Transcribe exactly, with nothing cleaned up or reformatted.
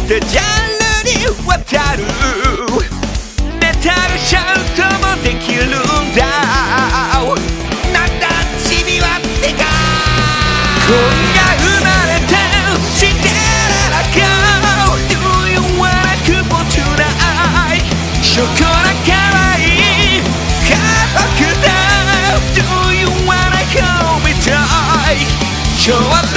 てジャンルに渡るメタルシャウトもできるんだ。なんだ君はってか今夜生まれたシンデレラガール Do you wanna couple tonight ショコラ可愛い家族だ Do you wanna hold me tight 今日は